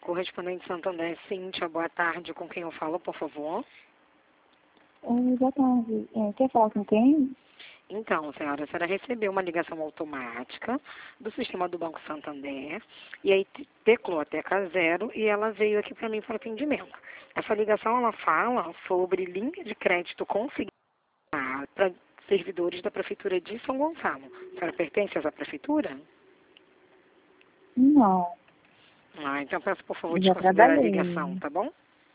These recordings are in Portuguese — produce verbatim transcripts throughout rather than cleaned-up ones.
correspondente Santander, Cíntia, boa tarde. Com quem eu falo, por favor? Oi, boa tarde. É, quer falar com quem? Então, senhora, a senhora recebeu uma ligação automática do sistema do Banco Santander e aí te- teclou a tecla zero e ela veio aqui para mim para atendimento. Essa ligação, ela fala sobre linha de crédito consignada para servidores da Prefeitura de São Gonçalo. A senhora pertence a essa prefeitura? Não, Ah, então peço, por favor, eu já desconsiderar a ligação, trabalhei. tá bom?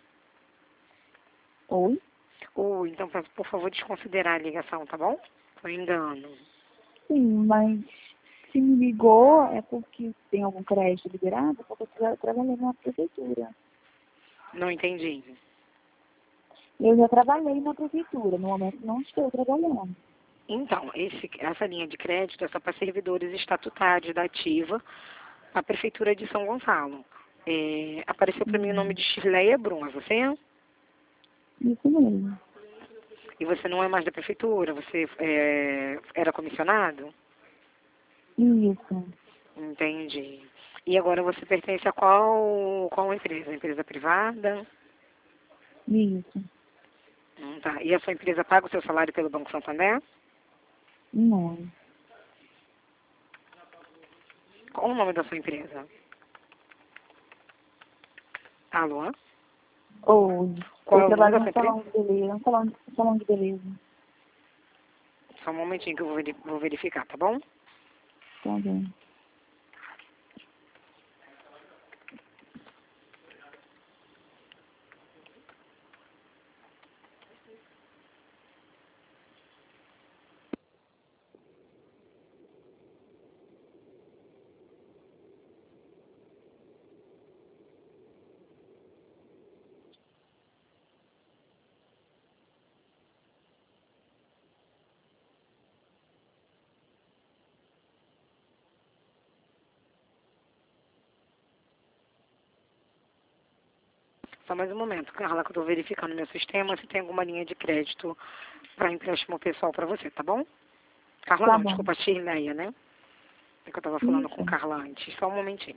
Oi? Ou então peço, por favor, desconsiderar a ligação, tá bom? Foi engano. Sim, mas se me ligou é porque tem algum crédito liberado, porque eu já trabalhei na prefeitura. Não entendi. Eu já trabalhei na prefeitura, no momento não estou trabalhando. Então, esse, essa linha de crédito é só para servidores estatutários da ativa, a Prefeitura de São Gonçalo. É, apareceu para mim o nome Hum, de Shirleia Brum, é você? isso mesmo. E você não é mais da Prefeitura? Você é, era comissionado? Isso, Entendi. E agora você pertence a qual, qual empresa? Empresa privada? isso. Hum, tá. E a sua empresa paga o seu salário pelo Banco Santander? Não. Qual o nome da sua empresa? Alô? Ou Qual eu é o nome trabalho da sua num empresa? salão de beleza, um salão, salão de beleza. Só um momentinho que eu vou veri- vou verificar, tá bom? Tá bem. Só mais um momento, Carla, que eu estou verificando no meu sistema se tem alguma linha de crédito para empréstimo pessoal para você, tá bom? Carla Tá não, bom. desculpa, Shirleia, né? É que eu estava falando com Isso. Carla antes. Só um momentinho.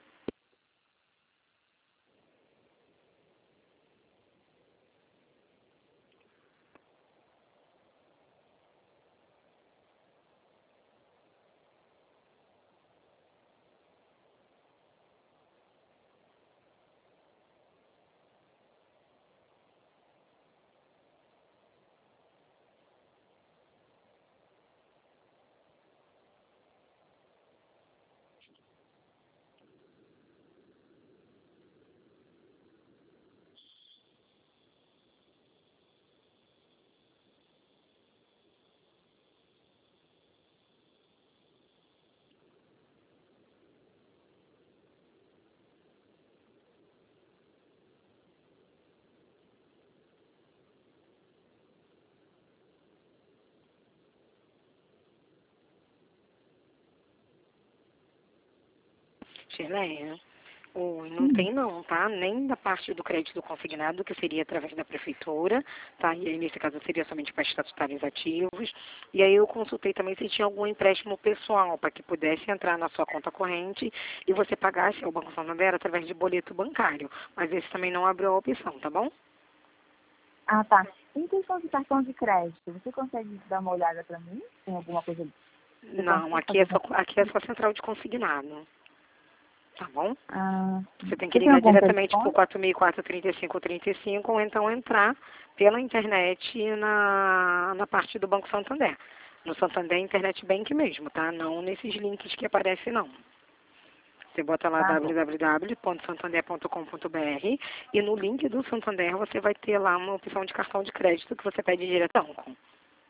Shirleia, oi, não Hum. tem não, tá? Nem da parte do crédito consignado, que seria através da prefeitura, tá? E aí, nesse caso, seria somente para estatutários ativos. E aí eu consultei também se tinha algum empréstimo pessoal, para que pudesse entrar na sua conta corrente e você pagasse ao Banco Santander através de boleto bancário. Mas esse também não abriu a opção, tá bom? Ah, tá. Em questão de cartão de crédito, você consegue dar uma olhada para mim? Tem alguma coisa? Você Não, consegue aqui é fazer só, alguma aqui é coisa? só central de consignado, tá bom? Ah, Você tem que você tem ligar algum diretamente para o telefone? quatro mil e quatro, trinta e cinco, trinta e cinco ou então entrar pela internet na, na parte do Banco Santander. No Santander Internet Bank mesmo, tá? Não nesses links que aparecem, não. Você bota lá Tá bom. w w w ponto santander ponto com ponto b r e no link do Santander você vai ter lá uma opção de cartão de crédito que você pede direto ao banco.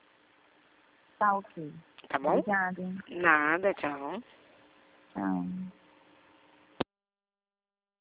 Tá ok. Tá bom? Obrigada. Nada, tchau. Tchau.